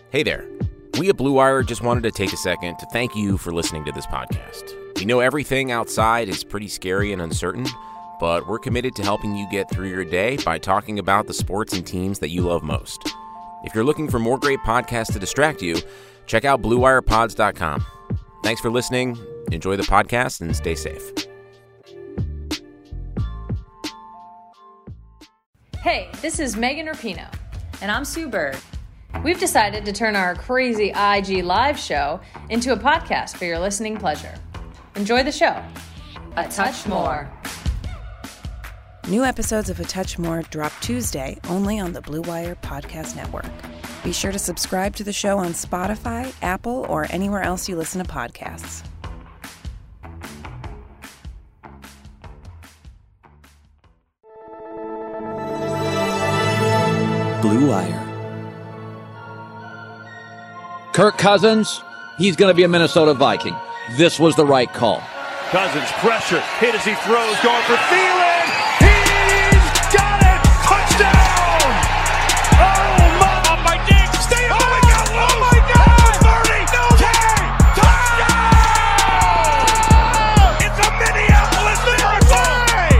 Hey there. We at Blue Wire just wanted to take a second to thank you for listening to this podcast. We know everything outside is pretty scary and uncertain, but we're committed to helping you get through your day by talking about the sports and teams that you love most. If you're looking for more great podcasts to distract you, check out BlueWirePods.com. Thanks for listening. Enjoy the podcast and stay safe. Hey, this is Megan Rapinoe. And I'm Sue Bird. We've decided to turn our crazy IG live show into a podcast for your listening pleasure. Enjoy the show. A Touch More. New episodes of A Touch More drop Tuesday only on the Blue Wire Podcast Network. Be sure to subscribe to the show on Spotify, Apple, or anywhere else you listen to podcasts. Blue Wire. Kirk Cousins, he's going to be a Minnesota Viking. This was the right call. Cousins pressure, hit as he throws, going for Thielen. He's got it! Touchdown! Oh my Diggs! Stay on! Oh my God! 30! No way! Touchdown! It's a Minneapolis miracle!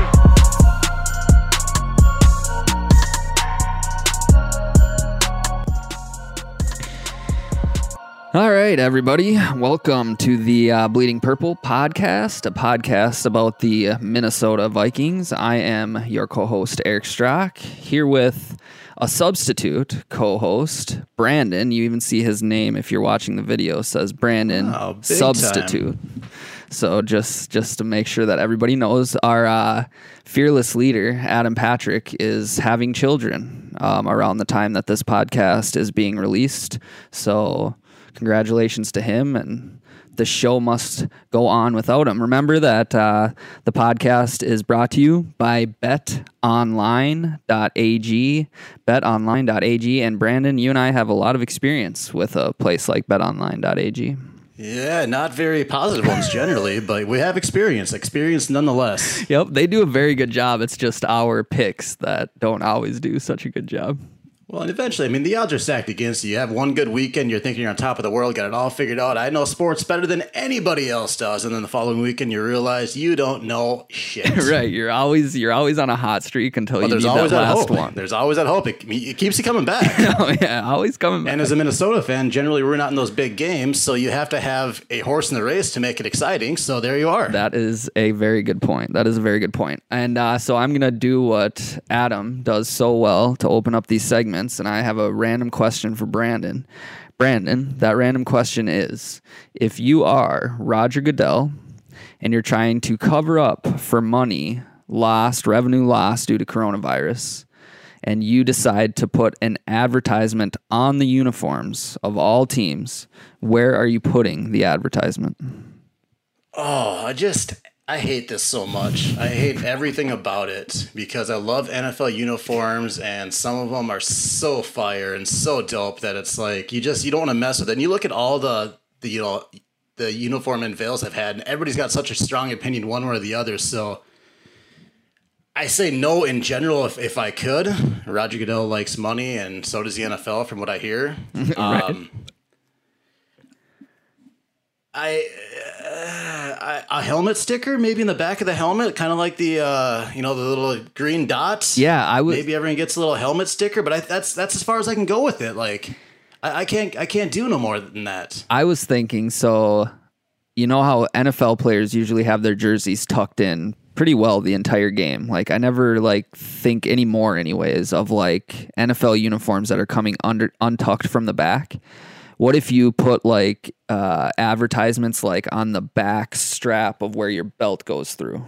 All right, everybody. Welcome to the Bleeding Purple podcast, a podcast about the Minnesota Vikings. I am your co-host, Eric Strock, here with a substitute co-host, Brandon. You even see his name if you're watching the video, says Brandon Substitute. Time. So just to make sure that everybody knows, our fearless leader, Adam Patrick, is having children around the time that this podcast is being released. So congratulations to him, and the show must go on without him. Remember that the podcast is brought to you by betonline.ag, betonline.ag, and Brandon, you and I have a lot of experience with a place like betonline.ag. Yeah, not very positive ones generally, but we have experience nonetheless. Yep, they do a very good job. It's just our picks that don't always do such a good job. Well, and eventually, I mean, the odds are stacked against you. You have one good weekend, you're thinking you're on top of the world, got it all figured out. I know sports better than anybody else does. And then the following weekend, you realize you don't know shit. Right. You're always on a hot streak until you need that last one. There's always that hope. It keeps you coming back. Oh, yeah, always coming back. And as a Minnesota fan, generally we're not in those big games, so you have to have a horse in the race to make it exciting. So there you are. That is a very good point. And so I'm going to do what Adam does so well to open up these segments. And I have a random question for Brandon. Brandon, that random question is, if you are Roger Goodell and you're trying to cover up for revenue lost due to coronavirus, and you decide to put an advertisement on the uniforms of all teams, where are you putting the advertisement? Oh, I hate this so much. I hate everything about it because I love NFL uniforms, and some of them are so fire and so dope that it's like you don't want to mess with it. And you look at all the uniform unveils I've had, and everybody's got such a strong opinion one way or the other. So I say no in general if I could. Roger Goodell likes money, and so does the NFL, from what I hear. Right. A helmet sticker, maybe in the back of the helmet, kind of like the the little green dots. Yeah, maybe everyone gets a little helmet sticker, but that's as far as I can go with it. Like, I can't do no more than that. I was thinking, so you know how NFL players usually have their jerseys tucked in pretty well the entire game. Like, I never think anymore, anyways, of like NFL uniforms that are coming untucked from the back. What if you put advertisements on the back strap of where your belt goes through?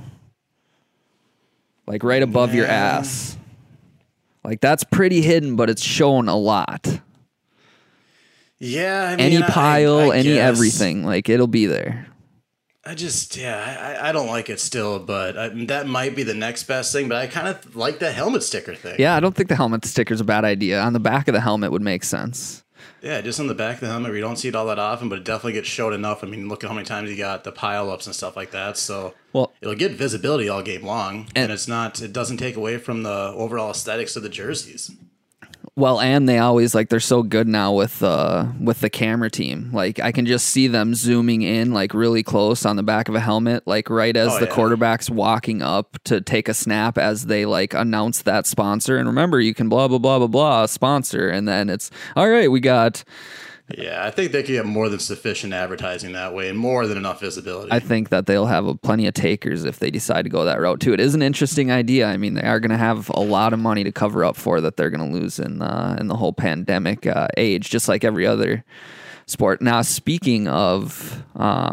Like right above your ass. Like, that's pretty hidden, but it's shown a lot. Yeah. I mean, any pile, any guess. Everything. Like, it'll be there. I don't like it still, but that might be the next best thing. But I kind of like that helmet sticker thing. Yeah, I don't think the helmet sticker's a bad idea. On the back of the helmet would make sense. Yeah, just on the back of the helmet where you don't see it all that often, but it definitely gets showed enough. I mean, look at how many times you got the pile-ups and stuff like that. So it'll get visibility all game long, and it doesn't take away from the overall aesthetics of the jerseys. Well, and they always they're so good now with the camera team. Like I can just see them zooming in really close on the back of a helmet, right as the quarterback's walking up to take a snap as they announce that sponsor. And remember, you can blah blah blah blah blah sponsor, and then it's all right. We got. Yeah, I think they could get more than sufficient advertising that way and more than enough visibility. I think that they'll have plenty of takers if they decide to go that route too. It is an interesting idea. I mean, they are going to have a lot of money to cover up for that they're going to lose in the whole pandemic age, just like every other sport. Now, speaking of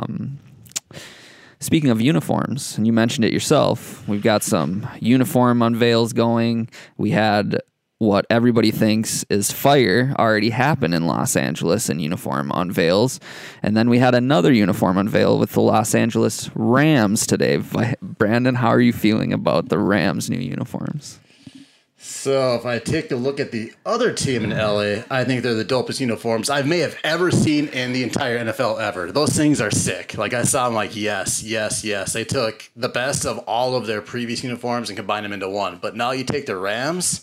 uniforms, and you mentioned it yourself, we've got some uniform unveils going. We had what everybody thinks is fire already happened in Los Angeles in uniform unveils. And then we had another uniform unveil with the Los Angeles Rams today. Brandon, how are you feeling about the Rams' new uniforms? So if I take a look at the other team in LA, I think they're the dopest uniforms I may have ever seen in the entire NFL ever. Those things are sick. I saw them yes. They took the best of all of their previous uniforms and combined them into one. But now you take the Rams...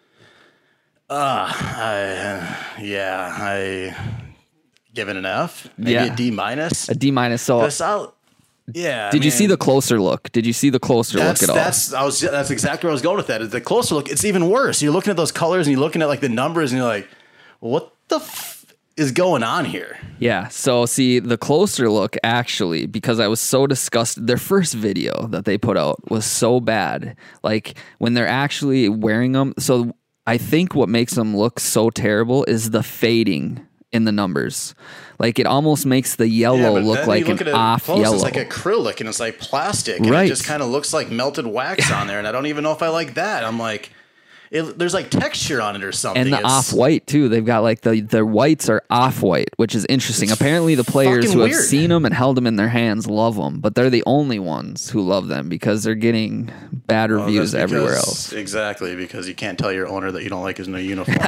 I give it an F, maybe a D minus. A D minus. So, Did you see the closer look? Did you see the closer look at all? That's exactly where I was going with that. The closer look, it's even worse. You're looking at those colors and you're looking at the numbers and you're like, what the is going on here? Yeah. So see the closer look actually, because I was so disgusted. Their first video that they put out was so bad. When they're actually wearing them. So I think what makes them look so terrible is the fading in the numbers. It almost makes the yellow look like an off yellow. It's like acrylic and it's like plastic. And it just kind of looks like melted wax on there. And I don't even know if I like that. I'm there's texture on it or something. And the off-white too. They've got their whites are off-white, which is interesting. Apparently the players who have seen them and held them in their hands love them, but they're the only ones who love them because they're getting bad reviews everywhere else. Exactly, because you can't tell your owner that you don't like his new uniform.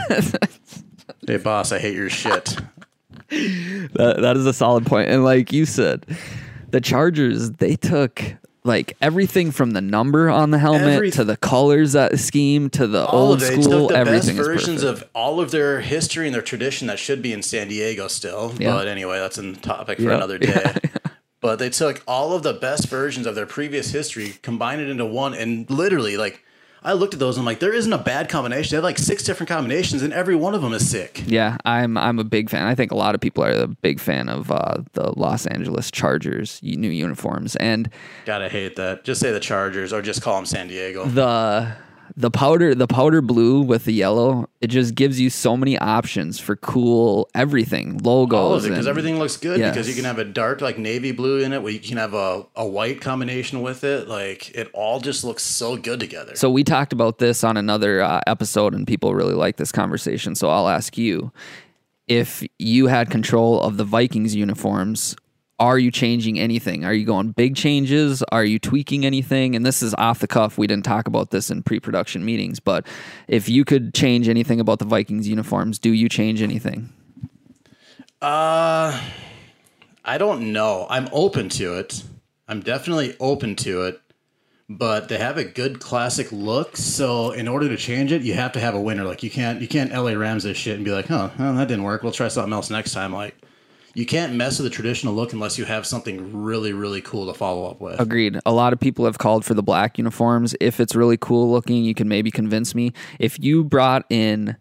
Hey boss, I hate your shit. That is a solid point. And like you said, the Chargers, they took everything from the number on the helmet to the colors scheme to the old school, everything is perfect. Versions of all of their history and their tradition that should be in San Diego still. Yeah. But anyway, that's a topic for another day. Yeah. But they took all of the best versions of their previous history, combined it into one, and literally I looked at those and I'm there isn't a bad combination. They have 6 different combinations and every one of them is sick. Yeah, I'm a big fan. I think a lot of people are a big fan of the Los Angeles Chargers new uniforms. And gotta hate that. Just say the Chargers or just call them San Diego. The powder blue with the yellow, it just gives you so many options for cool everything, logos. All of it, because everything looks good. Yes. Because you can have a dark navy blue in it, where you can have a white combination with it. It all just looks so good together. So we talked about this on another episode, and people really like this conversation. So I'll ask you, if you had control of the Vikings uniforms, are you changing anything? Are you going big changes? Are you tweaking anything? And this is off the cuff. We didn't talk about this in pre-production meetings, but if you could change anything about the Vikings uniforms, do you change anything? I don't know. I'm open to it. I'm definitely open to it, but they have a good classic look. So in order to change it, you have to have a winner. You can't LA Rams this shit and be like, oh, that didn't work. We'll try something else next time. You can't mess with the traditional look unless you have something really, really cool to follow up with. Agreed. A lot of people have called for the black uniforms. If it's really cool looking, you can maybe convince me. If you brought in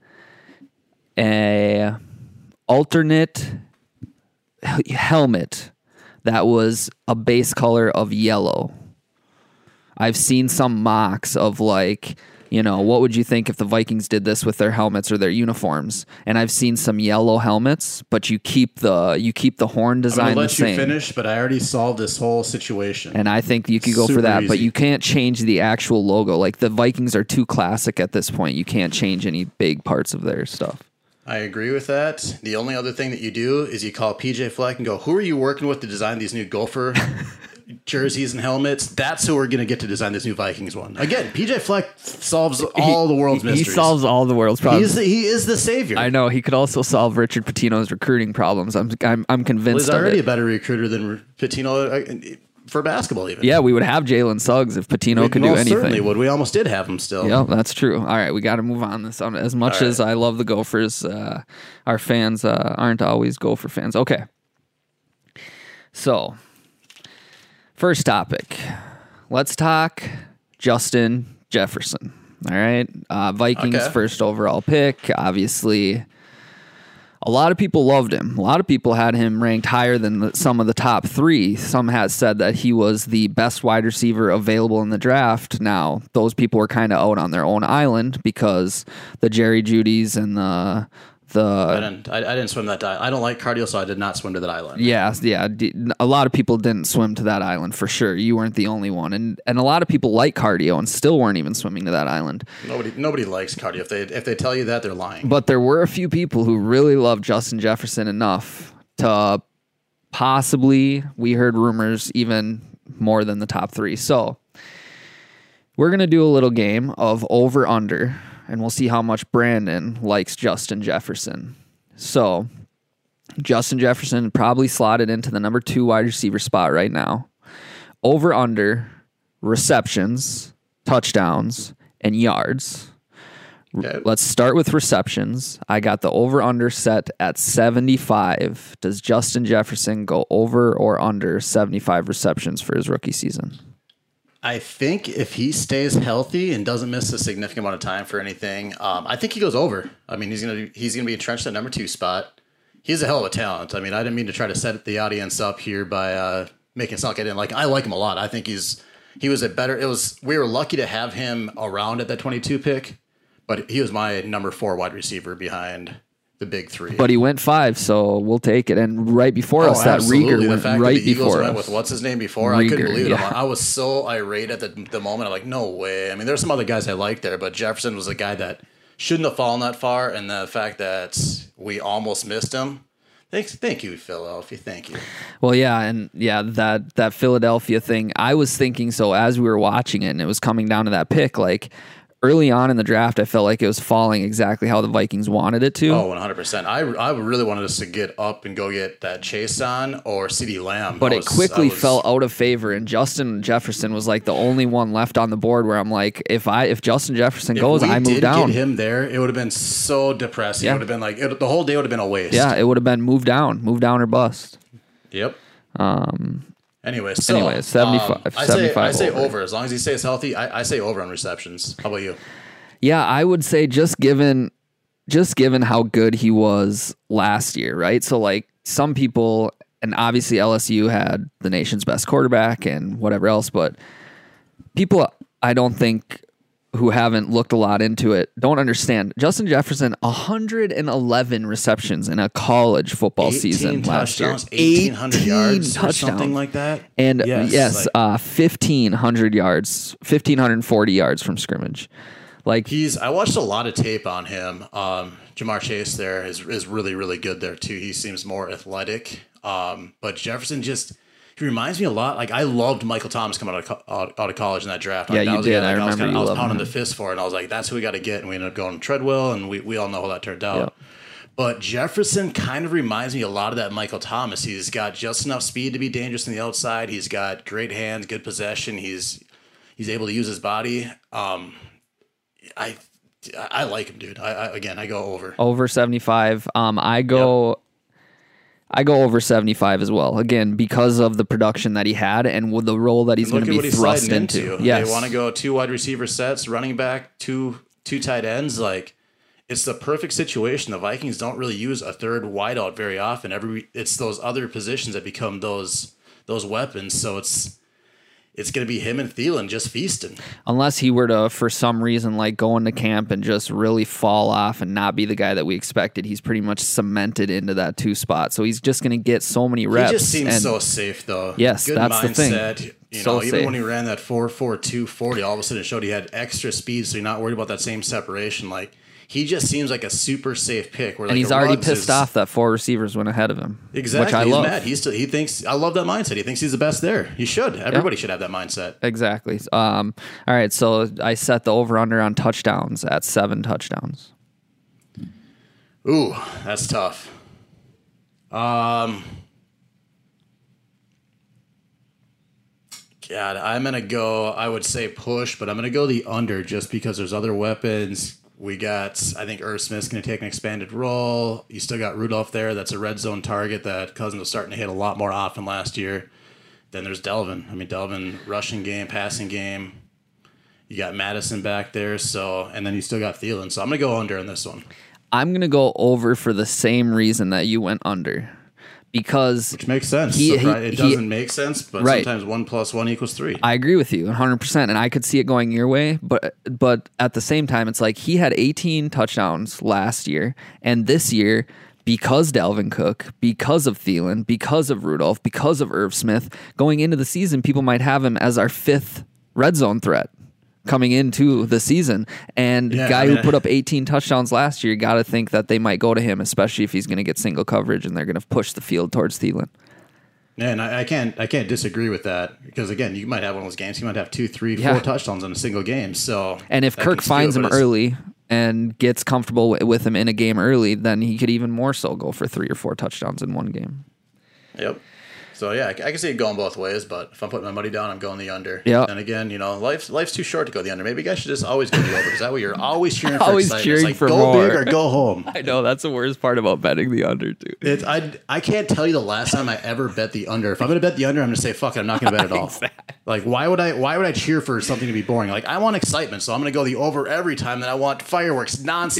a alternate helmet that was a base color of yellow, I've seen some mocks of what would you think if the Vikings did this with their helmets or their uniforms? And I've seen some yellow helmets, but you keep the horn design the same. I'm going to let you finish, but I already solved this whole situation. And I think you could go for that, but you can't change the actual logo. The Vikings are too classic at this point. You can't change any big parts of their stuff. I agree with that. The only other thing that you do is you call PJ Fleck and go, who are you working with to design these new Gopher jerseys and helmets? That's who we're going to get to design this new Vikings one. Again, PJ Fleck solves all the world's mysteries. He solves all the world's problems. He is the savior. I know. He could also solve Richard Pitino's recruiting problems. I'm convinced. He's already a better recruiter than Pitino. for basketball even. Yeah, we would have Jalen Suggs if Patino could do anything. Certainly would. We almost did have him still. Yep, that's true. All right, we got to move on this. As much as I love the Gophers, our fans aren't always Gopher fans. Okay. So, first topic. Let's talk Justin Jefferson. All right. Vikings first overall pick. Obviously, a lot of people loved him. A lot of people had him ranked higher than some of the top 3. Some had said that he was the best wide receiver available in the draft. Now, those people were kind of out on their own island because the Jerry Judys and the I didn't swim that island. I don't like cardio, so I did not swim to that island. Yeah. A lot of people didn't swim to that island for sure. You weren't the only one, and a lot of people like cardio and still weren't even swimming to that island. Nobody likes cardio. If they tell you that, they're lying. But there were a few people who really loved Justin Jefferson enough to possibly, we heard rumors, even more than the top 3. So we're gonna do a little game of over under. And we'll see how much Brandon likes Justin Jefferson. So, Justin Jefferson probably slotted into the number 2 wide receiver spot right now. Over under receptions, touchdowns, and yards. Okay. Let's start with receptions. I got the over under set at 75. Does Justin Jefferson go over or under 75 receptions for his rookie season? I think if he stays healthy and doesn't miss a significant amount of time for anything, I think he goes over. I mean, he's gonna be entrenched at number 2 spot. He's a hell of a talent. I mean, I didn't mean to try to set the audience up here by making it sound like I didn't like him. I like him a lot. I think we were lucky to have him around at that 22 pick, but he was my number 4 wide receiver behind the big 3. But he went 5, so we'll take it. And right before us, that Rieger went right before us. Went with what's his name before? Rieger, I couldn't believe it. Yeah. I was so irate at the moment. I'm like, no way. I mean, there's some other guys I like there, but Jefferson was a guy that shouldn't have fallen that far. And the fact that we almost missed him. Thank you, Philadelphia. Thank you. Well, that Philadelphia thing. I was thinking so as we were watching it, and it was coming down to that pick, like. Early on in the draft, I felt like it was falling exactly how the Vikings wanted it to. Oh, 100%. I really wanted us to get up and go get that Chase on or CeeDee Lamb. But it quickly fell out of favor, and Justin Jefferson was like the only one left on the board where I'm like, if Justin Jefferson goes, I move down. If we did get him there, it would have been so depressing. Yeah. It would have been like, the whole day would have been a waste. Yeah, it would have been move down or bust. Yep. Anyway, 75. I say over. As long as he stays healthy, I say over on receptions. How about you? Yeah, I would say just given how good he was last year, right? So like some people, and obviously LSU had the nation's best quarterback and whatever else, but people I don't think who haven't looked a lot into it don't understand. Justin Jefferson, 111 receptions in a college football season last year. 1,800 yards or something like that. And 1,500 yards, 1,540 yards from scrimmage. I watched a lot of tape on him. Jamar Chase there is really, really good there too. He seems more athletic. But Jefferson he reminds me a lot. Like I loved Michael Thomas coming out of college in that draft. Yeah, you did. I remember. I was pounding the fist for it, and I was like, "That's who we got to get." And we ended up going Treadwell, and we all know how that turned out. Yep. But Jefferson kind of reminds me a lot of that Michael Thomas. He's got just enough speed to be dangerous on the outside. He's got great hands, good possession. He's able to use his body. I like him, dude. I go over. Over 75. I go over 75 as well. Again, because of the production that he had and with the role that he's going to be thrust into. Yes. They want to go 2 wide receiver sets, running back, two tight ends. Like it's the perfect situation. The Vikings don't really use a third wideout very often. It's those other positions that become those weapons. So it's going to be him and Thielen just feasting. Unless he were to, for some reason, like go into camp and just really fall off and not be the guy that we expected. He's pretty much cemented into that 2 spot. So he's just going to get so many reps. He just seems so safe, though. Yes, good that's mindset. The thing. Even safe. When he ran that 4.42 40, all of a sudden it showed he had extra speed, so you're not worried about that same separation. Like, he just seems like a super safe pick. And he's already pissed off that 4 receivers went ahead of him. Exactly. Which I he's love. Mad. He thinks, I love that mindset. He thinks he's the best there. He should. Everybody should have that mindset. Exactly. All right, so I set the over-under on touchdowns at 7 touchdowns. Ooh, that's tough. I'm God, I'm going to go, I would say push, but I'm going to go the under just because there's other weapons. We got, I think Irv Smith's going to take an expanded role. You still got Rudolph there. That's a red zone target that Cousins was starting to hit a lot more often last year. Then there's Delvin. I mean, Delvin, rushing game, passing game. You got Madison back there. So, and then you still got Thielen. So I'm going to go under in this one. I'm going to go over for the same reason that you went under. Because which makes sense. It doesn't make sense, but sometimes 1 + 1 = 3. I agree with you 100%, and I could see it going your way. But at the same time, it's like he had 18 touchdowns last year, and this year, because Dalvin Cook, because of Thielen, because of Rudolph, because of Irv Smith, going into the season, people might have him as our 5th red zone threat coming into the season. And who put up 18 touchdowns last year, got to think that they might go to him, especially if he's going to get single coverage and they're going to push the field towards Thielen. Yeah, and I can't disagree with that because, again, you might have one of those games, you might have 2, 3, 4 touchdowns in a single game. So, and if Kirk finds him early and gets comfortable with him in a game early, then he could even more so go for 3 or 4 touchdowns in one game. Yep. So, yeah, I can see it going both ways, but if I'm putting my money down, I'm going the under. Yeah. And again, life's too short to go the under. Maybe you guys should just always go the over because that way you're always cheering for always excitement. cheering it's like, for go more. big or go home. I know, that's the worst part about betting the under, too. I can't tell you the last time I ever bet the under. If I'm going to bet the under, I'm going to say, fuck it, I'm not going to bet at all. Exactly. Like, why would I cheer for something to be boring? Like, I want excitement, so I'm going to go the over every time. Then I want fireworks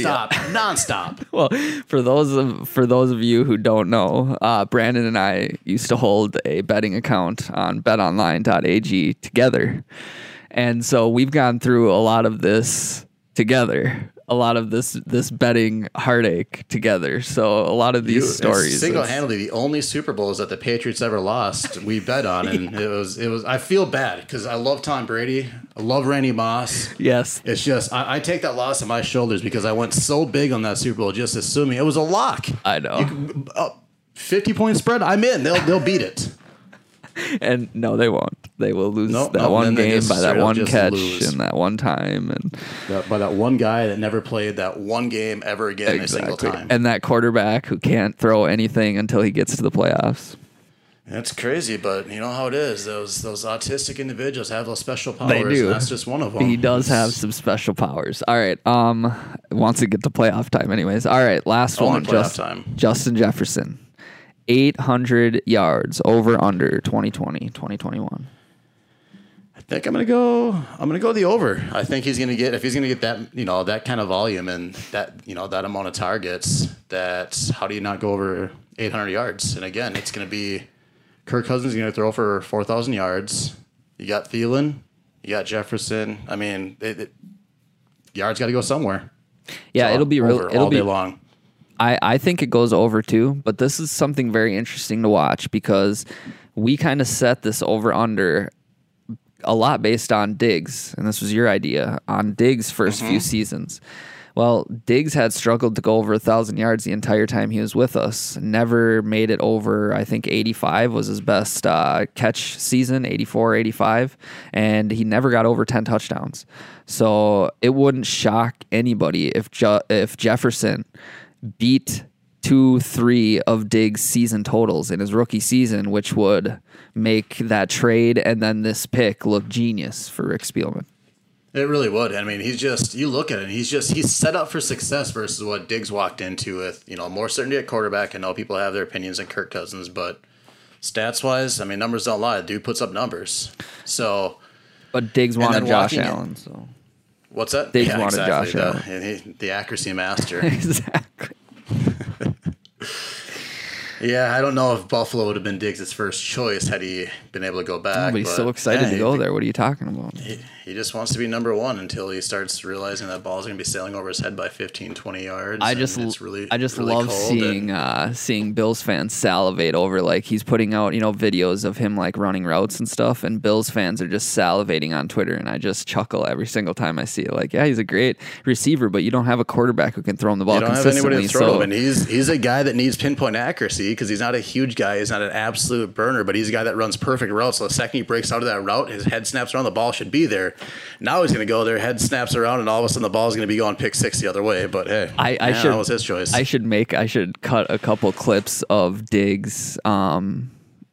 nonstop. Well, for those of you who don't know, Brandon and I used to hold a betting account on betonline.ag together. And so we've gone through a lot of this together, a lot of this betting heartache together. So a lot of these stories. Single-handedly, the only Super Bowls that the Patriots ever lost, we bet on. And it was. I feel bad because I love Tom Brady. I love Randy Moss. Yes. It's just, I take that loss on my shoulders because I went so big on that Super Bowl, just assuming it was a lock. I know. 50-point spread, I'm in. They'll beat it. And no, they won't. They will lose one game by that one catch and that one time, and by that one guy that never played that one game ever again a single time. And that quarterback who can't throw anything until he gets to the playoffs. That's crazy, but you know how it is. Those autistic individuals have those special powers. They do. And that's just one of them. He does have some special powers. All right. Wants to get to playoff time, anyways. All right. Last one. Justin Jefferson. 800 yards over under 2020, 2021. I think I'm gonna go the over. I think if he's gonna get that, that kind of volume and that, that amount of targets, how do you not go over 800 yards? And again, it's gonna be Kirk Cousins is gonna throw for 4,000 yards. You got Thielen, you got Jefferson. I mean, yards got to go somewhere. Yeah, so it'll be all day long. I think it goes over too, but this is something very interesting to watch because we kind of set this over-under a lot based on Diggs, and this was your idea, on Diggs' first few seasons. Well, Diggs had struggled to go over 1,000 yards the entire time he was with us. Never made it over, I think 85 was his best catch season, 84, 85, and he never got over 10 touchdowns. So it wouldn't shock anybody if Jefferson beat 2-3 of Diggs' season totals in his rookie season, which would make that trade and then this pick look genius for Rick Spielman. It really would. I mean, you look at it, and he's set up for success versus what Diggs walked into with, more certainty at quarterback. I know people have their opinions on Kirk Cousins, but stats-wise, I mean, numbers don't lie. The dude puts up numbers. So, but Diggs wanted Josh Allen, so. What's that? Diggs wanted Josh Allen. The accuracy master. Exactly. Yeah, I don't know if Buffalo would have been Diggs' first choice had he been able to go back. But he's so excited to go there. What are you talking about? He just wants to be number one until he starts realizing that ball's going to be sailing over his head by 15, 20 yards. I just love seeing Bills fans salivate over, like, he's putting out, videos of him, like, running routes and stuff, and Bills fans are just salivating on Twitter, and I just chuckle every single time I see it. Like, yeah, he's a great receiver, but you don't have a quarterback who can throw him the ball consistently. You don't have anybody to throw him, and he's a guy that needs pinpoint accuracy because he's not a huge guy. He's not an absolute burner, but he's a guy that runs perfect routes. So the second he breaks out of that route, his head snaps around, the ball should be there. Now he's going to go there, head snaps around, and all of a sudden the ball is going to be going pick six the other way. But hey, that was his choice. I should cut a couple clips of Diggs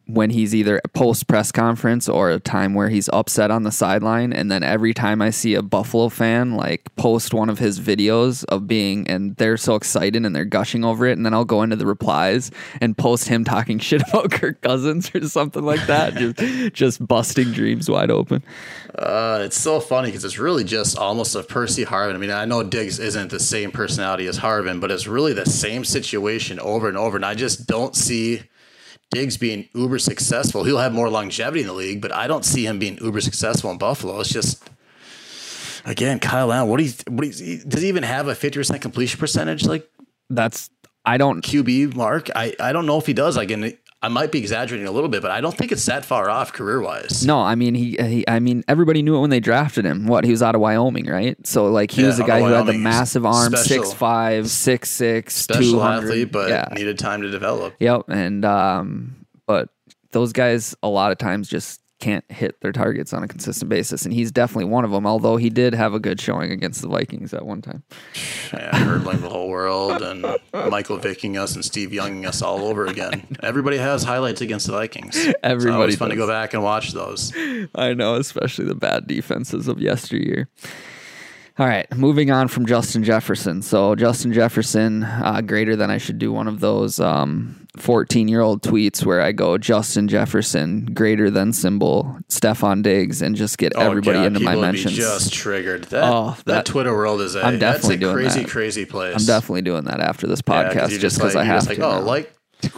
when he's either post press conference or a time where he's upset on the sideline. And then every time I see a Buffalo fan like post one of his videos of being, and they're so excited and they're gushing over it. And then I'll go into the replies and post him talking shit about Kirk Cousins or something like that. just busting dreams wide open. It's so funny because it's really just almost a Percy Harvin. I mean, I know Diggs isn't the same personality as Harvin, but it's really the same situation over and over. And I just don't see Diggs being uber successful. He'll have more longevity in the league, but I don't see him being uber successful in Buffalo. It's just, again, Kyle Allen. Does he even have a 50% completion percentage? Like I don't QB mark. I don't know if he does. Like, I might be exaggerating a little bit, but I don't think it's that far off career wise. No, I mean I mean everybody knew it when they drafted him. He was out of Wyoming, right? So like he was a guy who had the massive arm, 6'5", 6'6", special 200, athlete, but needed time to develop. Yep, and but those guys a lot of times just can't hit their targets on a consistent basis, and he's definitely one of them. Although he did have a good showing against the Vikings at one time. Yeah, hurdling the whole world and Michael Vicking us and Steve Younging us all over again. Everybody has highlights against the Vikings. Everybody. It's fun to go back and watch those. I know, especially the bad defenses of yesteryear. All right, moving on from Justin Jefferson. So Justin Jefferson, greater than, I should do one of those 14-year-old tweets where I go, Justin Jefferson, greater than symbol, Stephon Diggs, and just get everybody into my mentions. People would be just triggered. That Twitter world is that's a crazy place. I'm definitely doing that after this podcast just because I have to. Click.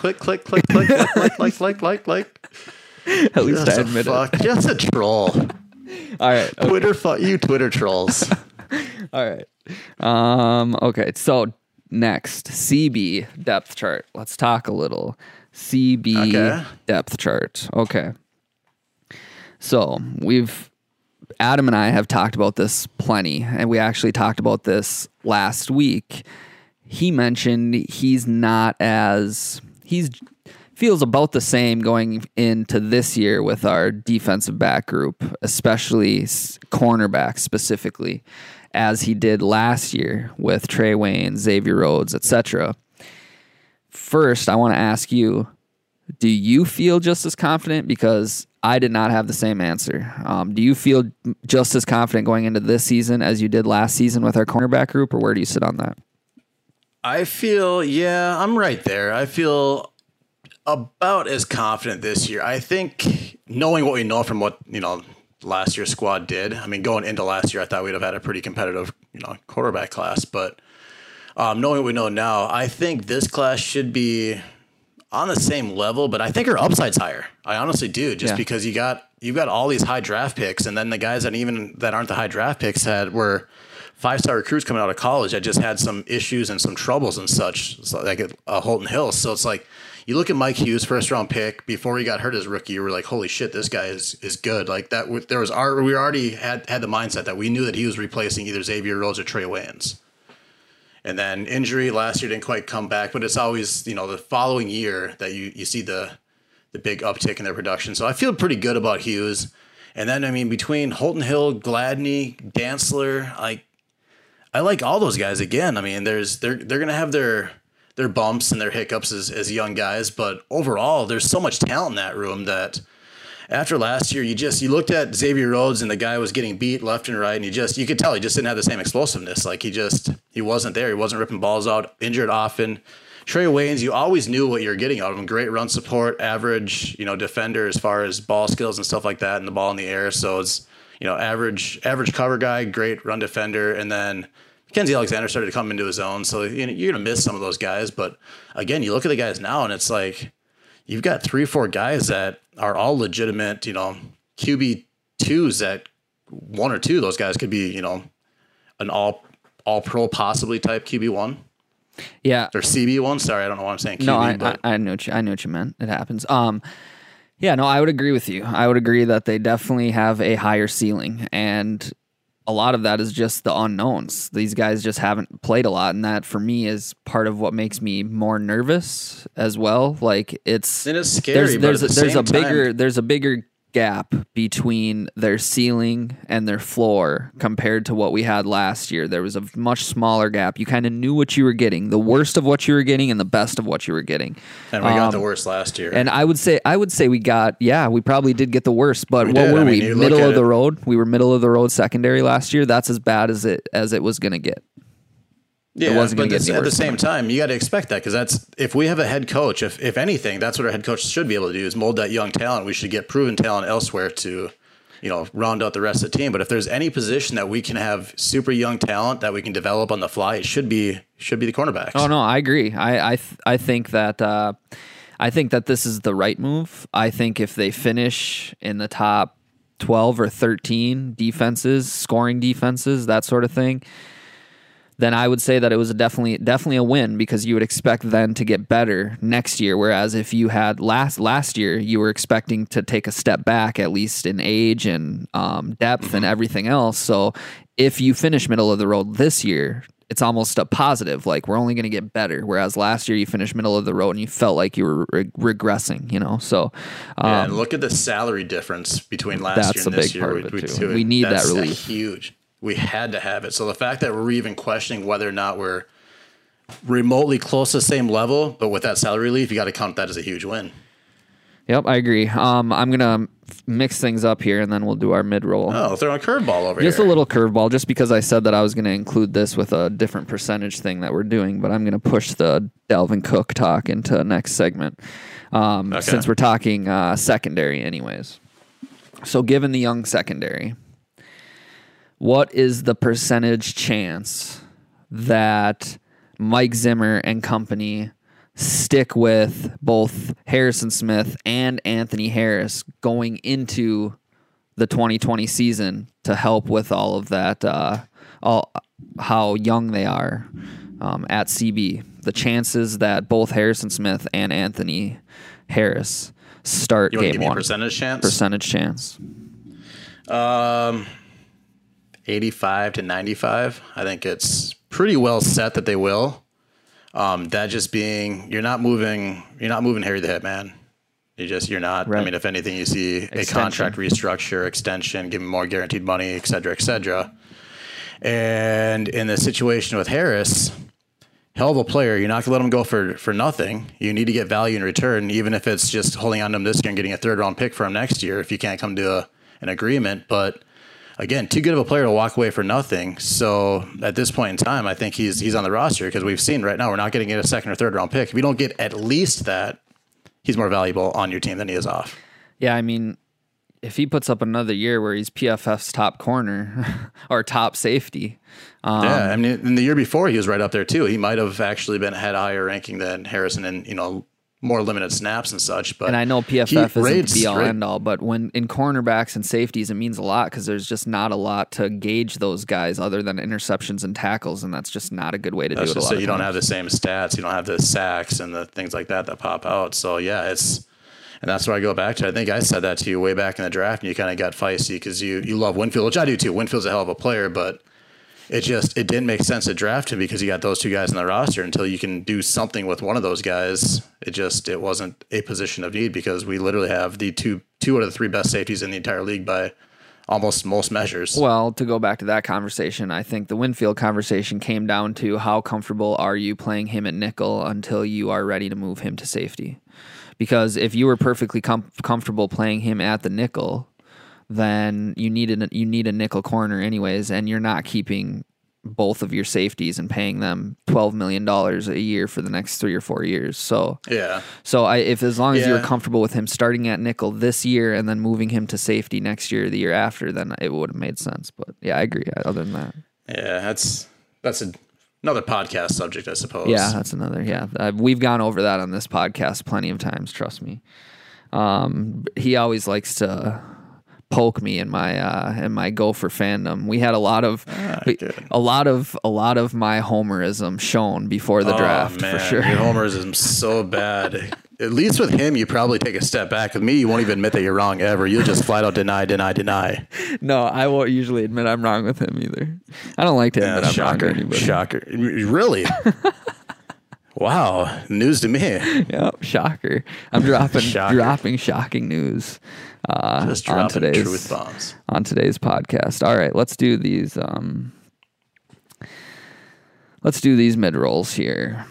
At least I admit it. Just a troll. All right. Okay. You Twitter trolls. All right. Okay. So next, CB depth chart. Let's talk a little CB depth chart. Okay. So Adam and I have talked about this plenty, and we actually talked about this last week. He mentioned he feels about the same going into this year with our defensive back group, especially cornerback specifically, as he did last year with Trey Waynes, Xavier Rhodes, etc. First, I want to ask you, do you feel just as confident? Because I did not have the same answer. Do you feel just as confident going into this season as you did last season with our cornerback group, or where do you sit on that? I feel, I'm right there. I feel about as confident this year. I think knowing what we know from what, last year's squad did. I mean, going into last year, I thought we'd have had a pretty competitive, quarterback class, but knowing what we know now, I think this class should be on the same level, but I think our upside's higher. I honestly do, because you've got all these high draft picks, and then the guys that aren't the high draft picks were 5-star recruits coming out of college that just had some issues and some troubles and such, so like Holton Hill. So it's like, you look at Mike Hughes, first round pick, before he got hurt as rookie, you were like, holy shit, this guy is good. Like that, we already had the mindset that we knew that he was replacing either Xavier Rhodes or Trey Waynes. And then injury last year didn't quite come back, but it's always, the following year that you see the big uptick in their production. So I feel pretty good about Hughes. And then, between Holton Hill, Gladney, Dantzler, I like all those guys again. They're going to have their bumps and their hiccups as young guys, but overall, there's so much talent in that room that after last year, you looked at Xavier Rhodes and the guy was getting beat left and right, and you could tell he just didn't have the same explosiveness. Like he wasn't there. He wasn't ripping balls out, injured often. Trey Waynes, you always knew what you're getting out of him. Great run support, average, defender as far as ball skills and stuff like that, and the ball in the air. So it's, average cover guy, great run defender, and then Mackenzie Alexander started to come into his own, so you're going to miss some of those guys. But again, you look at the guys now, and it's like you've got 3 or 4 guys that are all legitimate, QB2s that 1 or 2 of those guys could be, an all-pro possibly type QB1. Yeah. Or CB1. Sorry, I don't know why I'm saying QB. No, I knew what you meant. It happens. Yeah, no, I would agree with you. I would agree that they definitely have a higher ceiling, and a lot of that is just the unknowns. These guys just haven't played a lot, and that for me is part of what makes me more nervous as well. Like it's scary. There's a bigger gap between their ceiling and their floor compared to what we had last year. There was a much smaller gap. You kind of knew what you were getting, the worst of what you were getting and the best of what you were getting. And we got the worst last year. And I would say we got, we probably did get the worst, but were we? Middle of the road? We were middle of the road secondary last year. That's as bad as it was going to get. Yeah, but at the same time, you got to expect that, because that's, if we have a head coach, if anything, that's what our head coach should be able to do, is mold that young talent. We should get proven talent elsewhere to, round out the rest of the team. But if there's any position that we can have super young talent that we can develop on the fly, it should be the cornerbacks. Oh no, I agree. I think that this is the right move. I think if they finish in the top 12 or 13 defenses, scoring defenses, that sort of thing, then I would say that it was definitely a win, because you would expect them to get better next year. Whereas if you had last year, you were expecting to take a step back, at least in age and depth and everything else. So if you finish middle of the road this year, it's almost a positive. Like, we're only going to get better. Whereas last year you finished middle of the road and you felt like you were regressing, So and look at the salary difference between last year and this year. That's a big part of it too. We need that relief. Huge. We had to have it. So the fact that we're even questioning whether or not we're remotely close to the same level, but with that salary relief, you got to count that as a huge win. Yep, I agree. I'm going to mix things up here, and then we'll do our mid-roll. Oh, throw a curveball over here. Just a little curveball, just because I said that I was going to include this with a different percentage thing that we're doing, but I'm going to push the Dalvin Cook talk into next segment, since we're talking secondary anyways. So given the young secondary, what is the percentage chance that Mike Zimmer and company stick with both Harrison Smith and Anthony Harris going into the 2020 season to help with all of that, how young they are at CB? The chances that both Harrison Smith and Anthony Harris start game one. Percentage chance? Percentage chance. 85 to 95. I think it's pretty well set that they will. That just being, you're not moving Harry the Hitman. You're not. Right. I mean, if anything, you see a contract restructure, extension, give him more guaranteed money, et cetera, et cetera. And in the situation with Harris, hell of a player. You're not going to let him go for nothing. You need to get value in return, even if it's just holding on to him this year and getting a third-round pick for him next year if you can't come to an agreement. But again, too good of a player to walk away for nothing. So at this point in time, I think he's on the roster, because we've seen right now we're not getting a second or third round pick. If you don't get at least that, he's more valuable on your team than he is off. Yeah, I mean, if he puts up another year where he's PFF's top corner or top safety. I mean, in the year before, he was right up there too. He might have actually had a higher ranking than Harrison and, more limited snaps and such. But and I know PFF isn't the be-all, end-all, but when in cornerbacks and safeties, it means a lot, because there's just not a lot to gauge those guys other than interceptions and tackles, and that's just not a good way to do it. So you don't have the same stats, you don't have the sacks and the things like that pop out. So yeah, and that's where I go back to. I think I said that to you way back in the draft, and you kind of got feisty because you love Winfield, which I do too. Winfield's a hell of a player, but it didn't make sense to draft him because you got those two guys in the roster. Until you can do something with one of those guys, it wasn't a position of need, because we literally have the two out of the three best safeties in the entire league by almost most measures. Well, to go back to that conversation, I think the Winfield conversation came down to how comfortable are you playing him at nickel until you are ready to move him to safety. Because if you were perfectly comfortable playing him at the nickel, then you need a nickel corner anyways, and you're not keeping both of your safeties and paying them $12 million a year for the next 3 or 4 years. So yeah. So as long as you're comfortable with him starting at nickel this year and then moving him to safety next year or the year after, then it would have made sense. But yeah, I agree. Other than that, yeah, that's another podcast subject, I suppose. Yeah, that's another. Yeah, we've gone over that on this podcast plenty of times. Trust me. He always likes to poke me in my Gopher fandom. We had a lot of my homerism shown before the draft, man, for sure. Your homerism's so bad. At least with him, you probably take a step back. With me, you won't even admit that you're wrong ever. You'll just flat out deny. No, I won't usually admit I'm wrong with him either. I don't like to admit I'm wrong with anybody. Shocker. Really? Wow, news to me. Yep, shocker. I'm dropping shocking news Just on dropping today's truth bombs. on today's podcast. All right, let's do these. Let's do these mid rolls here.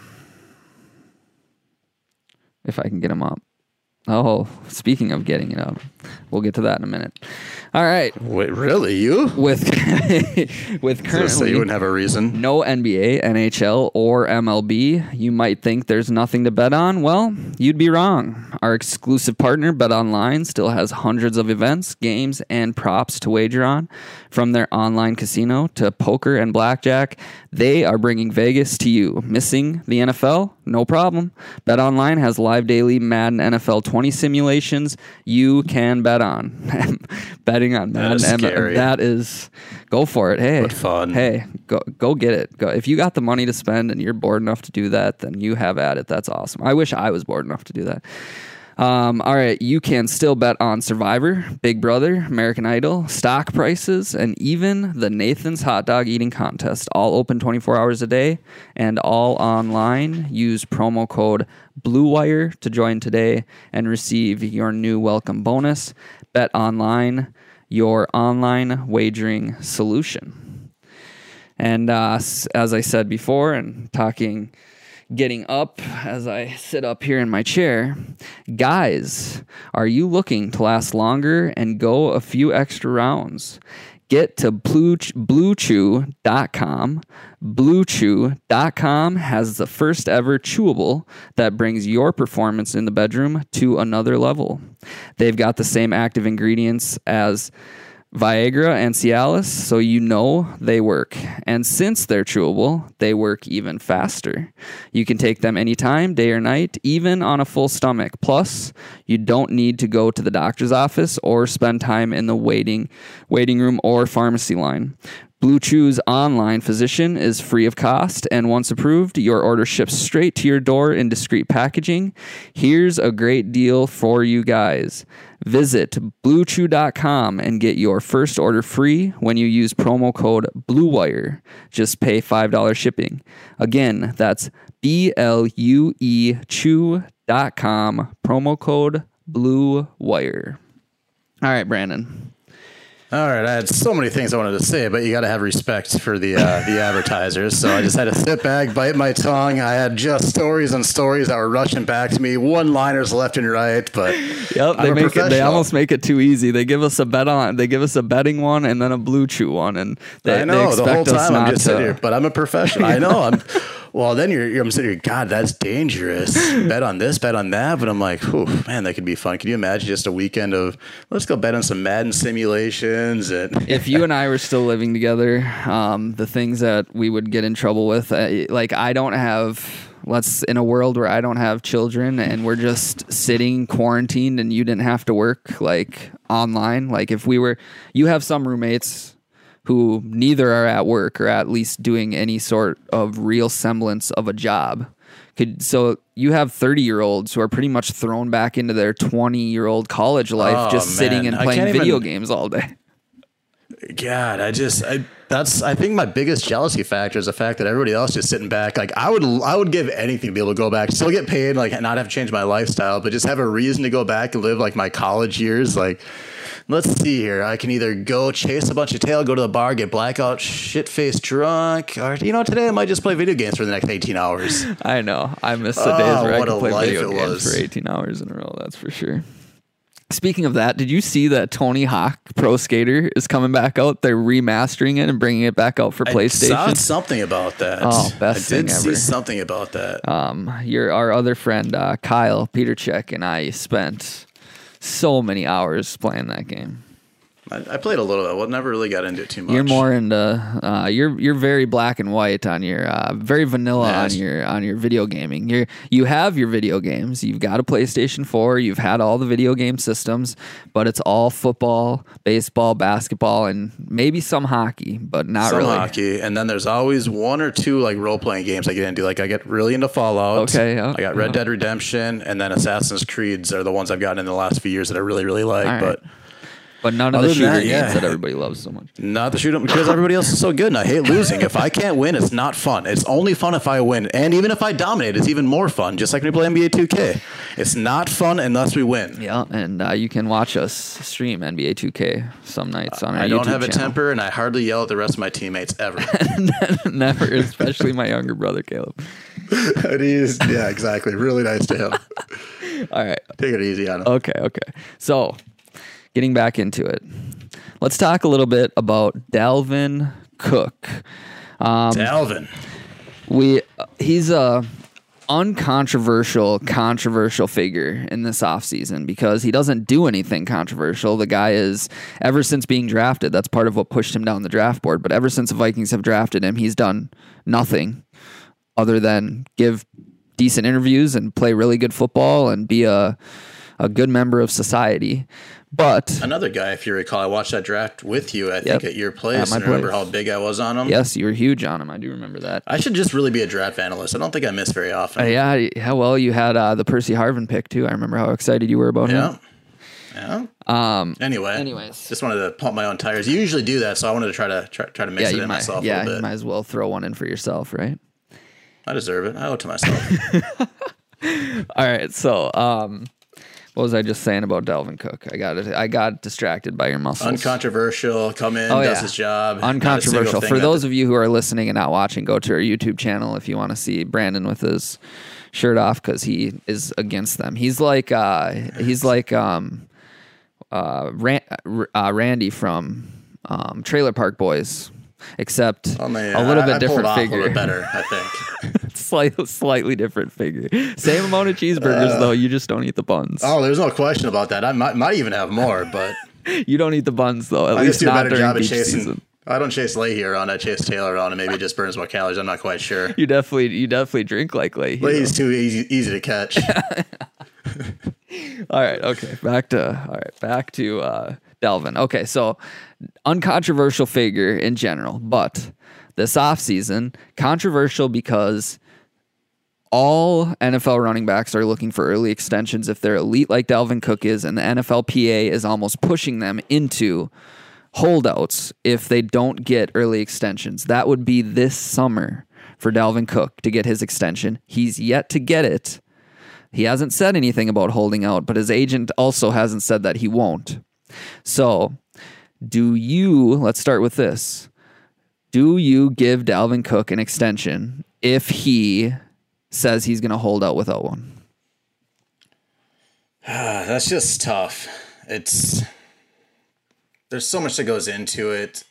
If I can get them up. Oh, speaking of getting it up, we'll get to that in a minute. All right. Wait, really? You? With So currently you wouldn't have a reason. no NBA, NHL, or MLB, you might think there's nothing to bet on. Well, you'd be wrong. Our exclusive partner, BetOnline, still has hundreds of events, games, and props to wager on. From their online casino to poker and blackjack, they are bringing Vegas to you. Missing the NFL? No problem. BetOnline has live daily Madden NFL 20 simulations you can bet on. Betting on Madden, scary. that is, go for it. Hey, But fun. Hey, go get it. Go. If you got the money to spend and you're bored enough to do that, then you have at it. That's awesome. I wish I was bored enough to do that. All right, you can still bet on Survivor, Big Brother, American Idol, stock prices, and even the Nathan's Hot Dog Eating Contest, all open 24 hours a day and all online. Use promo code BLUEWIRE to join today and receive your new welcome bonus. BetOnline, your online wagering solution. And as I said before, and getting up as I sit up here in my chair, guys, are you looking to last longer and go a few extra rounds? Get to BlueChew.com. BlueChew.com has the first ever chewable that brings your performance in the bedroom to another level. They've got the same active ingredients as Viagra and Cialis, so you know they work. And since they're chewable, they work even faster. You can take them anytime, day or night, even on a full stomach. Plus, you don't need to go to the doctor's office or spend time in the waiting room or pharmacy line. Blue Chew's online physician is free of cost, and once approved, your order ships straight to your door in discreet packaging. Here's a great deal for you guys. Visit BlueChew.com and get your first order free when you use promo code BLUEWIRE. Just pay $5 shipping. Again, that's BLUE Chew.com, promo code BLUEWIRE. All right, Brandon. All right, I had so many things I wanted to say, but you got to have respect for the advertisers. So I just had to sit back, bite my tongue. I had just stories and stories that were rushing back to me, one-liners left and right. But yep, they almost make it too easy. They give us a betting one and then a Blue Chew one, and I know the whole time I'm just sitting here, but I'm a professional. I know Well, then I'm sitting here, God, that's dangerous. Bet on this, bet on that. But I'm like, man, that could be fun. Can you imagine just a weekend of, let's go bet on some Madden simulations? And if you and I were still living together, the things that we would get in trouble with, like I don't have... in a world where I don't have children and we're just sitting quarantined and you didn't have to work like online. Like if you have some roommates who neither are at work or at least doing any sort of real semblance of a job. So you have 30-year-olds who are pretty much thrown back into their 20-year-old college life, sitting and playing video games all day. God, I think my biggest jealousy factor is the fact that everybody else just sitting back. Like I would give anything to be able to go back, still get paid, like not have to change my lifestyle, but just have a reason to go back and live like my college years. Like, let's see here. I can either go chase a bunch of tail, go to the bar, get blackout, shit-faced drunk, or today I might just play video games for the next 18 hours. I know. I miss the days where I could play video games for 18 hours in a row. That's for sure. Speaking of that, did you see that Tony Hawk Pro Skater is coming back out? They're remastering it and bringing it back out for PlayStation. I saw something about that. Oh, best thing ever. I did see something about that. Our other friend, Kyle Peterchek, and I spent so many hours playing that game. I played a little bit. Never really got into it too much. You're more into you're very black and white on your very vanilla on your video gaming. You have your video games. You've got a PlayStation 4. You've had all the video game systems, but it's all football, baseball, basketball, and maybe some hockey, but not really. Some hockey, and then there's always one or two like role playing games I get into. Like I get really into Fallout. Okay, yeah. I got Red Dead Redemption, and then Assassin's Creeds are the ones I've gotten in the last few years that I really really like. Right. But But none of the Other than shooter that, yeah. games that everybody loves so much. Not the shoot 'em because everybody else is so good, and I hate losing. If I can't win, it's not fun. It's only fun if I win, and even if I dominate, it's even more fun. Just like when you play NBA 2K, it's not fun unless we win. Yeah, and you can watch us stream NBA 2K some nights on our YouTube I don't have a channel. temper, and I hardly yell at the rest of my teammates ever. Never, especially my younger brother Caleb. Yeah, exactly. Really nice to him. All right. Take it easy on him. Okay. So, getting back into it, let's talk a little bit about Dalvin Cook. Dalvin. He's a controversial figure in this offseason because he doesn't do anything controversial. The guy is, ever since being drafted, that's part of what pushed him down the draft board, but ever since the Vikings have drafted him, he's done nothing other than give decent interviews and play really good football and be a good member of society. But another guy, if you recall, I watched that draft with you, I think, at your place. And remember how big I was on him? Yes, you were huge on him. I do remember that. I should just really be a draft analyst. I don't think I miss very often. Yeah, well, you had the Percy Harvin pick, too. I remember how excited you were about him. Yeah. Anyways, just wanted to pump my own tires. You usually do that, so I wanted to try to mix it in myself a little bit. You might as well throw one in for yourself, right? I deserve it. I owe it to myself. All right, so what was I just saying about Dalvin Cook? I got distracted by your muscles. Uncontroversial, come in, does his job. Uncontroversial. For those of you who are listening and not watching, go to our YouTube channel if you want to see Brandon with his shirt off because he is against them. He's like Randy from Trailer Park Boys. Except a little bit different figure. A little bit better, I think. Slightly different figure. Same amount of cheeseburgers, though. You just don't eat the buns. Oh, there's no question about that. I might even have more, but you don't eat the buns, though. At I least just do a not better during job at beach chasing. season. I don't chase Leahy around. I chase Taylor around, and maybe it just burns more calories. I'm not quite sure. You definitely drink like Leahy. Leahy's too easy to catch. All right. Okay. Back to Dalvin. Okay. So uncontroversial figure in general, but this offseason, controversial because all NFL running backs are looking for early extensions if they're elite like Dalvin Cook is, and the NFLPA is almost pushing them into holdouts if they don't get early extensions. That would be this summer for Dalvin Cook to get his extension. He's yet to get it. He hasn't said anything about holding out, but his agent also hasn't said that he won't. So, let's start with this. Do you give Dalvin Cook an extension if he says he's going to hold out without one? That's just tough. There's so much that goes into it.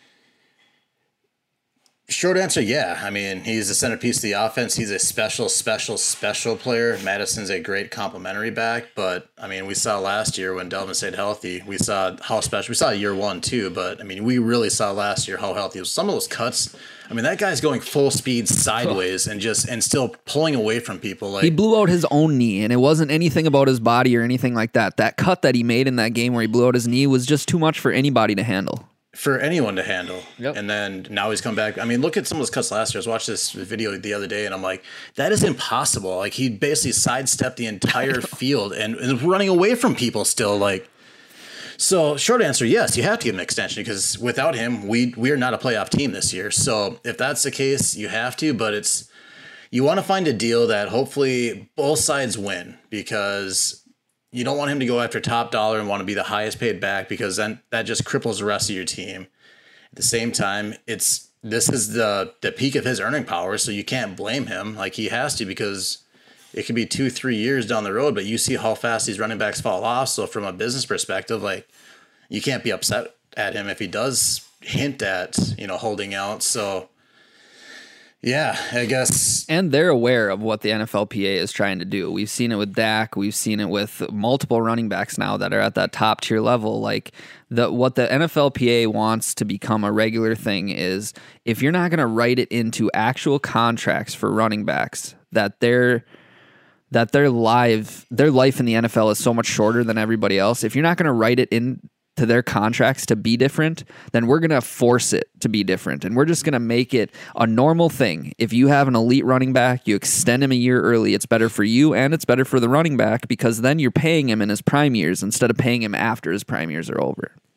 Short answer, yeah. I mean, he's the centerpiece of the offense. He's a special player. Madison's a great complementary back, but I mean, we saw last year when Dalvin stayed healthy, we saw how special. We saw year one too, but I mean, we really saw last year how healthy he was. Some of those cuts. I mean, that guy's going full speed sideways and still pulling away from people. Like, he blew out his own knee, and it wasn't anything about his body or anything like that. That cut that he made in that game where he blew out his knee was just too much for anybody to handle. For anyone to handle. Yep. And then now he's come back. I mean, look at some of those cuts last year. I was watching this video the other day, and I'm like, that is impossible. Like, he basically sidestepped the entire field and is running away from people still. Like, so short answer, yes, you have to give him an extension because without him, we are not a playoff team this year. So if that's the case, you have to, but you want to find a deal that hopefully both sides win because you don't want him to go after top dollar and want to be the highest paid back because then that just cripples the rest of your team. At the same time, this is the peak of his earning power, so you can't blame him. Like, he has to because it could be 2-3 years down the road, but you see how fast these running backs fall off. So from a business perspective, like, you can't be upset at him if he does hint at, holding out. So yeah, I guess. And they're aware of what the NFLPA is trying to do. We've seen it with Dak. We've seen it with multiple running backs now that are at that top tier level. Like, what the NFLPA wants to become a regular thing is if you're not going to write it into actual contracts for running backs, that their life in the NFL is so much shorter than everybody else. If you're not going to write it in to their contracts to be different, then we're going to force it to be different. And we're just going to make it a normal thing. If you have an elite running back, you extend him a year early. It's better for you and it's better for the running back because then you're paying him in his prime years instead of paying him after his prime years are over.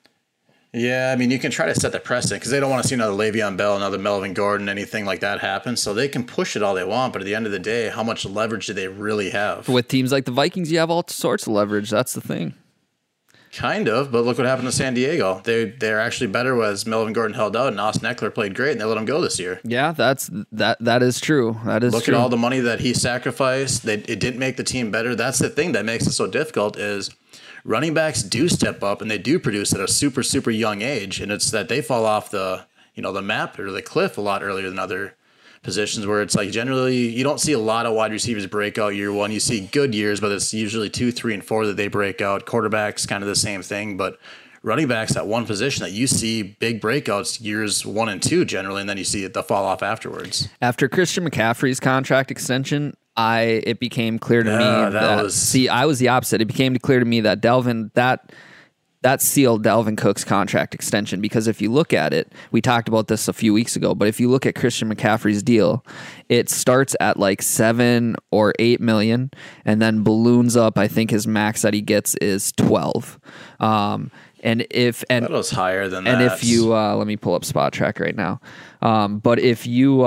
Yeah, I mean, you can try to set the precedent because they don't want to see another Le'Veon Bell, another Melvin Gordon, anything like that happen. So they can push it all they want, but at the end of the day, how much leverage do they really have? With teams like the Vikings, you have all sorts of leverage. That's the thing. Kind of, but look what happened to San Diego. They're actually better as Melvin Gordon held out and Austin Eckler played great, and they let him go this year. Yeah, that is true. That is look true. At all the money that he sacrificed. It didn't make the team better. That's the thing that makes it so difficult is running backs do step up and they do produce at a super, super young age, and it's that they fall off the map or the cliff a lot earlier than other positions where it's like generally you don't see a lot of wide receivers break out year one. You see good years, but it's usually 2, 3, and 4 that they break out. Quarterbacks, kind of the same thing, but running backs at one position that you see big breakouts years 1 and 2 generally, and then you see the fall off afterwards. After Christian McCaffrey's contract extension, it became clear to me that I was the opposite. It became clear to me that that sealed Dalvin Cook's contract extension, because if you look at it, we talked about this a few weeks ago, but if you look at Christian McCaffrey's deal, it starts at like 7 or 8 million and then balloons up. I think his max that he gets is 12. That was higher than that. And if you let me pull up Spot Track right now. But if you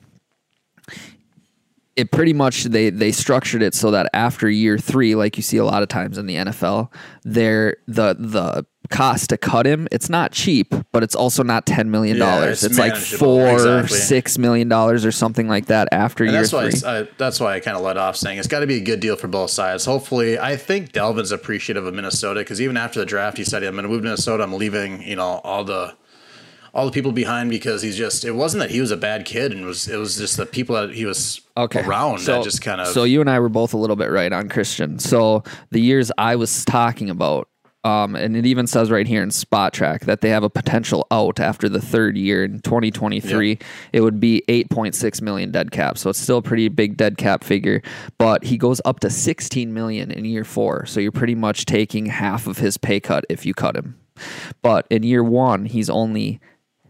it pretty much they structured it so that after year 3, like you see a lot of times in the NFL, the cost to cut him, it's not cheap, but it's also not $10 million. Yeah, it's like $6 million or something like that after year 3. That's why I kind of let off saying it's got to be a good deal for both sides. Hopefully, I think Dalvin's appreciative of Minnesota because even after the draft, he said, "I'm going to move to Minnesota. I'm leaving, all the people behind," because it wasn't that he was a bad kid, and it was just the people that he was around that just kind of. So you and I were both a little bit right on Christian. So the years I was talking about, and it even says right here in Spot Track that they have a potential out after the 3rd year in 2023. Yep. It would be 8.6 million dead cap. So it's still a pretty big dead cap figure, but he goes up to 16 million in year 4. So you're pretty much taking half of his pay cut if you cut him. But in year 1, he's only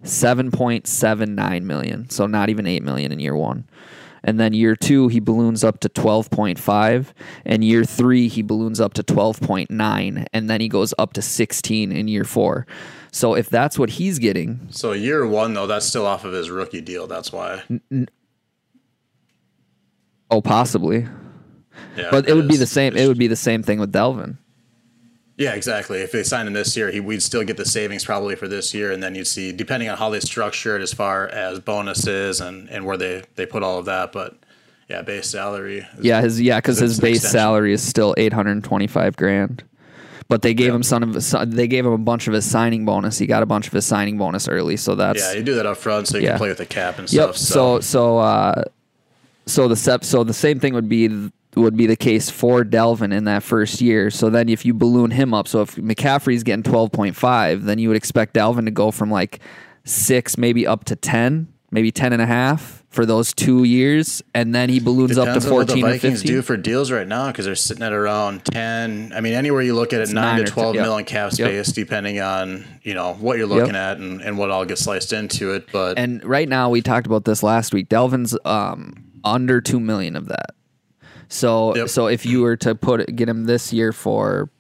7.79 million, so not even 8 million in year 1. And then year 2, he balloons up to 12.5, and year 3, he balloons up to 12.9, and then he goes up to 16 in year 4. So if that's what he's getting, so year 1 though, that's still off of his rookie deal. That's why. Possibly. Yeah, but it would be the same. It would be the same thing with Dalvin. Yeah, exactly. If they signed him this year, we'd still get the savings probably for this year, and then you'd see, depending on how they structure it as far as bonuses and where they put all of that. But yeah, base salary. Because his base salary is still $825,000. But they gave him they gave him a bunch of his signing bonus. He got a bunch of his signing bonus early, so that's you do that up front so you can play with the cap and stuff. So the same thing would be the case for Dalvin in that first year. So then if you balloon him up, so if McCaffrey's getting 12.5, then you would expect Dalvin to go from like 6 maybe up to 10, maybe 10.5 for those 2 years, and then he balloons up to 14 or 15. Depends on what the Vikings do for deals right now, because they're sitting at around 10. I mean, anywhere you look at it, 9 to 12 million cap space, depending on what you're looking at and what all gets sliced into it. And right now, we talked about this last week. Dalvin's under 2 million of that. So if you were to get him this year for,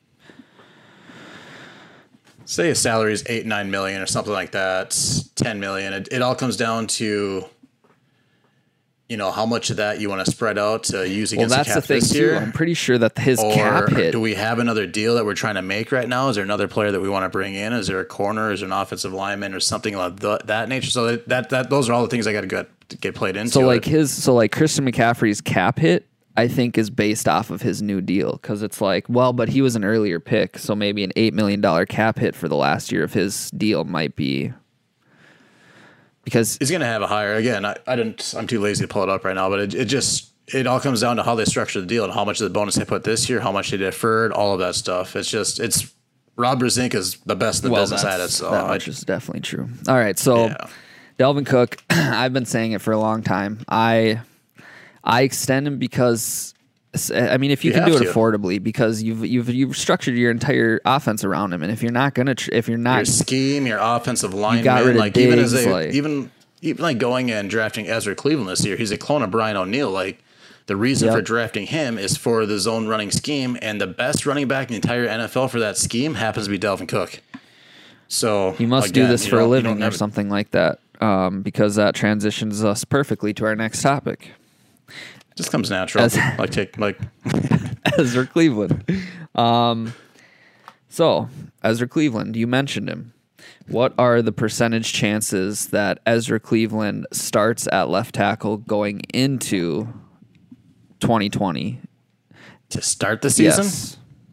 say his salary is 8-9 million or something like that, 10 million, it all comes down to how much of that you want to spread out to use against the cap this year. I'm pretty sure that his cap hit. Do we have another deal that we're trying to make right now? Is there another player that we want to bring in? Is there a corner? Is there an offensive lineman or something like that nature? So that those are all the things I got to get played into. So like Christian McCaffrey's cap hit, I think, is based off of his new deal, because it's like, but he was an earlier pick, so maybe an $8 million cap hit for the last year of his deal might be, because he's going to have a higher. Again, I'm too lazy to pull it up right now, but it all comes down to how they structure the deal and how much of the bonus they put this year, how much they deferred, all of that stuff. It's Rob Brzezinski is the best in the business at it. So that much is definitely true. All right, so Dalvin Cook, I've been saying it for a long time. I extend him because, I mean, if you can do it affordably, because you've structured your entire offense around him, and if you're not your scheme, your offensive lineman, got rid of Diggs, even like going and drafting Ezra Cleveland this year, he's a clone of Brian O'Neill. Like, the reason for drafting him is for the zone running scheme, and the best running back in the entire NFL for that scheme happens to be Dalvin Cook. So he must do this for a living or something like that, because that transitions us perfectly to our next topic. Just comes natural. Ezra Cleveland. So Ezra Cleveland, you mentioned him. What are the percentage chances that Ezra Cleveland starts at left tackle going into 2020? To start the season? Yes.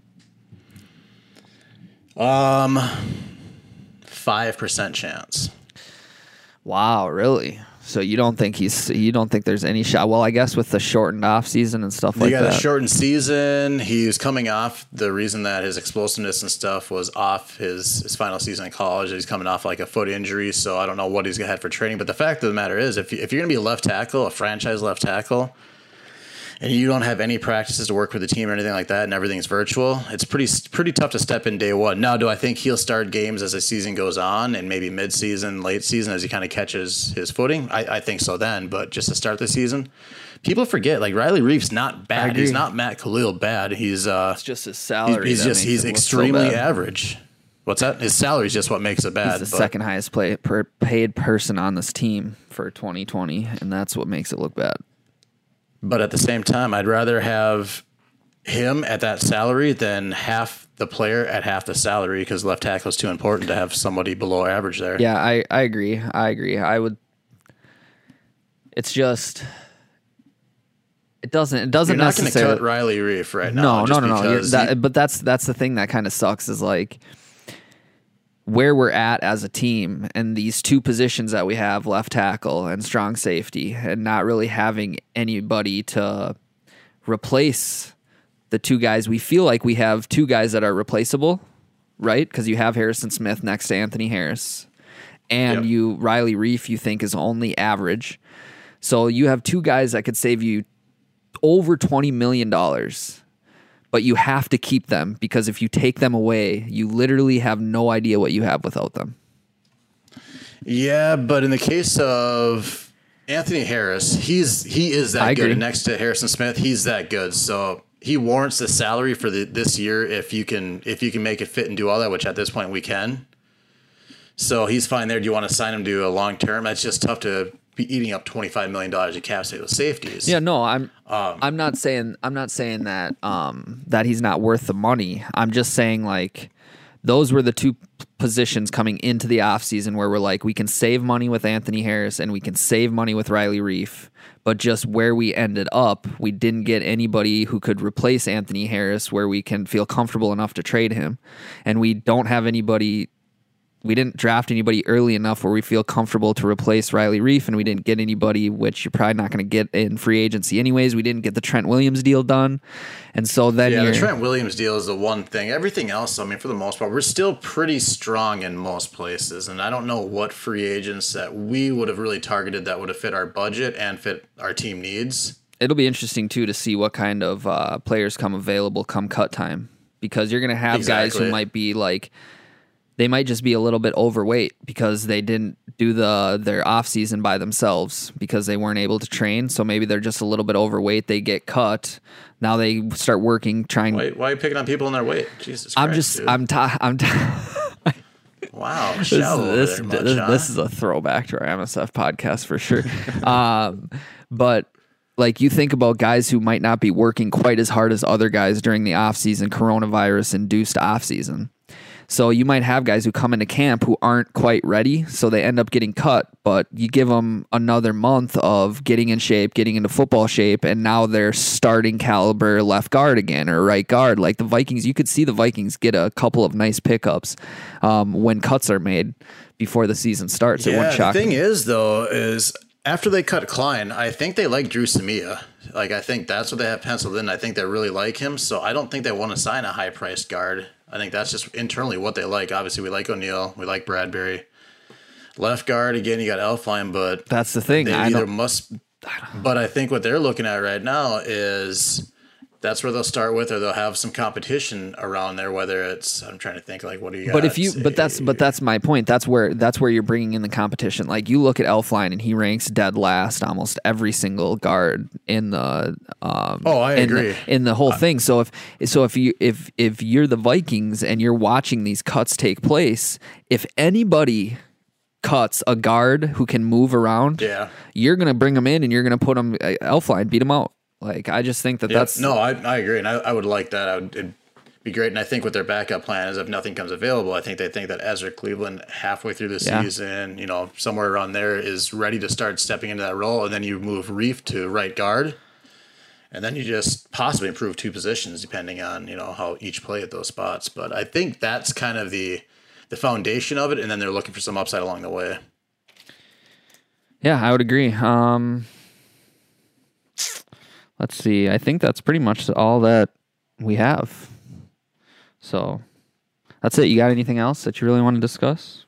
5% chance. Wow, really? So you don't think there's any shot? Well, I guess with the shortened off season and stuff like that. He got a shortened season. He's coming off the reason that his explosiveness and stuff was off his final season in college. He's coming off like a foot injury, so I don't know what he's had for training. But the fact of the matter is, if you're going to be a left tackle, a franchise left tackle, and you don't have any practices to work with the team or anything like that, and everything's virtual, it's pretty tough to step in day one. Now, do I think he'll start games as the season goes on and maybe mid-season, late season as he kind of catches his footing? I think so then, but just to start the season, people forget, like, Riley Reif's not bad. He's not Matt Khalil bad. He's it's just his salary. He's extremely average. What's that? His salary is just what makes it bad. He's the second highest paid person on this team for 2020, and that's what makes it look bad. But at the same time, I'd rather have him at that salary than half the player at half the salary, because left tackle is too important to have somebody below average there. Yeah, I agree. I would. It's just. It doesn't You're not necessarily. going to cut Riley Reif right now. No. But that's the thing that kind of sucks is like where we're at as a team and these two positions that we have, left tackle and strong safety, and not really having anybody to replace the two guys. We feel like we have two guys that are replaceable, right? Because you have Harrison Smith next to Anthony Harris, and Riley Reif you think is only average. So you have two guys that could save you over $20 million. But you have to keep them, because if you take them away, you literally have no idea what you have without them. Yeah, but in the case of Anthony Harris, he is that good. And next to Harrison Smith, he's that good. So he warrants the salary for this year if you can make it fit and do all that, which at this point we can. So he's fine there. Do you want to sign him to a long term? That's just tough to be eating up $25 million in cap space with safeties. Yeah, no, I'm not saying that that he's not worth the money. I'm just saying, like, those were the two positions coming into the offseason where we're like, we can save money with Anthony Harris and we can save money with Riley Reif, but just where we ended up, we didn't get anybody who could replace Anthony Harris where we can feel comfortable enough to trade him. And we don't have anybody. We didn't draft anybody early enough where we feel comfortable to replace Riley Reif, and we didn't get anybody, which you're probably not going to get in free agency anyways. We didn't get the Trent Williams deal done. And so then the Trent Williams deal is the one thing. Everything else, I mean, for the most part, we're still pretty strong in most places. And I don't know what free agents that we would have really targeted that would have fit our budget and fit our team needs. It'll be interesting, too, to see what kind of players come available come cut time, because you're going to have guys who might be like, they might just be a little bit overweight because they didn't do their off season by themselves because they weren't able to train. So maybe they're just a little bit overweight. They get cut. Now they start working, trying. Why are you picking on people in their weight? Jesus Christ, I'm wow, this is a throwback to our MSF podcast for sure. But like, you think about guys who might not be working quite as hard as other guys during the off season, coronavirus induced off season. So you might have guys who come into camp who aren't quite ready, so they end up getting cut, but you give them another month of getting in shape, getting into football shape, and now they're starting caliber left guard again or right guard. Like the Vikings, you could see the Vikings get a couple of nice pickups when cuts are made before the season starts. It wouldn't shock me. The thing me. is, though, is after they cut Klein, I think they like Drew Samia. Like, I think that's what they have penciled in. I think they really like him, so I don't think they want to sign a high-priced guard. I think that's just internally what they like. Obviously, we like O'Neal. We like Bradbury. Left guard, again, you got Elflein, but that's the thing. But I think what they're looking at right now is that's where they'll start with, or they'll have some competition around there. Whether it's, I'm trying to think, like, what do you got? But that's my point. That's where you're bringing in the competition. Like, you look at Elflein, and he ranks dead last almost every single guard in the. I agree. In the whole thing. So if you're the Vikings and you're watching these cuts take place, if anybody cuts a guard who can move around, you're gonna bring them in and you're gonna put them Elflein, beat them out. Like, I just think that's... No, I agree, and I would like that. It'd be great, and I think what their backup plan is, if nothing comes available, I think they think that Ezra Cleveland, halfway through the season, somewhere around there, is ready to start stepping into that role, and then you move Reef to right guard, and then you just possibly improve 2 positions, depending on, how each play at those spots. But I think that's kind of the foundation of it, and then they're looking for some upside along the way. Yeah, I would agree. Let's see. I think that's pretty much all that we have. So that's it. You got anything else that you really want to discuss?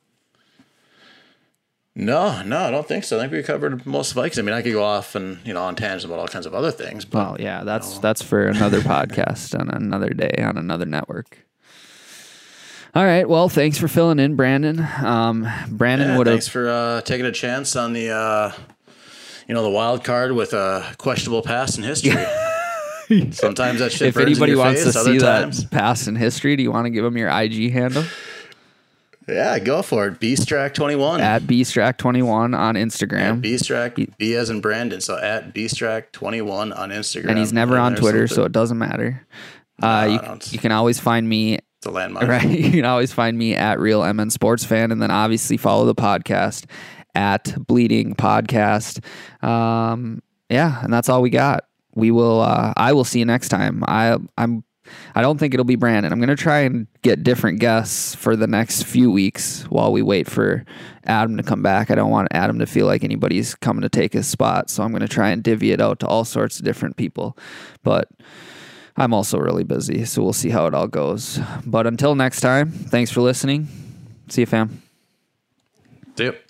No, I don't think so. I think we covered most Vikings. I mean, I could go off and, on tangents about all kinds of other things. But, well, yeah, that's for another podcast on another day on another network. All right. Well, thanks for filling in, Brandon. Brandon would have. Thanks for taking a chance on the. The wild card with a questionable past in history. Sometimes that shit if burns anybody in your wants face, to other see times. that past in history, do you want to give them your IG handle? Yeah, go for it. Bstrack21. At Bstrack21 on Instagram. At Bstrack, B as in Brandon. So at Bstrack21 on Instagram. And he's never on Twitter, so it doesn't matter. You can always find me. It's a landmine. Right. You can always find me at Real MN Sports Fan, and then obviously follow the podcast at Bleeding Podcast. And that's all we got. We will. I will see you next time. I don't think it'll be Brandon. I'm going to try and get different guests for the next few weeks while we wait for Adam to come back. I don't want Adam to feel like anybody's coming to take his spot, so I'm going to try and divvy it out to all sorts of different people. But I'm also really busy, so we'll see how it all goes. But until next time, thanks for listening. See you, fam. See you.